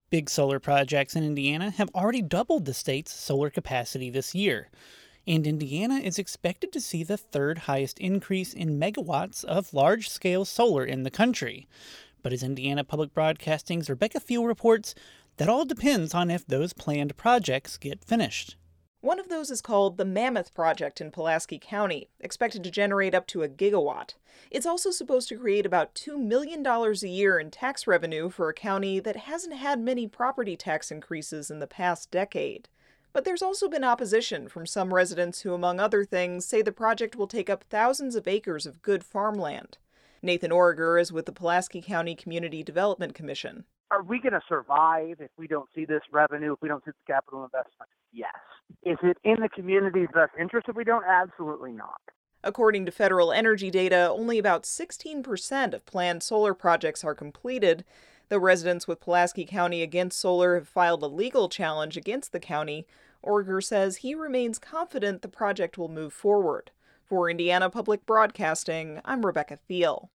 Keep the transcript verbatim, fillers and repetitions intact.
Big solar projects in Indiana have already doubled the state's solar capacity this year, and Indiana is expected to see the third highest increase in megawatts of large-scale solar in the country. But as Indiana Public Broadcasting's Rebecca Thiel reports, that all depends on if those planned projects get finished. One of those is called the Mammoth Project in Pulaski County, expected to generate up to a gigawatt. It's also supposed to create about two million dollars a year in tax revenue for a county that hasn't had many property tax increases in the past decade. But there's also been opposition from some residents who, among other things, say the project will take up thousands of acres of good farmland. Nathan Origer is with the Pulaski County Community Development Commission. Are we going to survive if we don't see this revenue, if we don't see the capital investment? Yes. Is it in the community's best interest if we don't? Absolutely not. According to federal energy data, only about sixteen percent of planned solar projects are completed. Though residents with Pulaski County Against Solar have filed a legal challenge against the county, Origer says he remains confident the project will move forward. For Indiana Public Broadcasting, I'm Rebecca Thiel.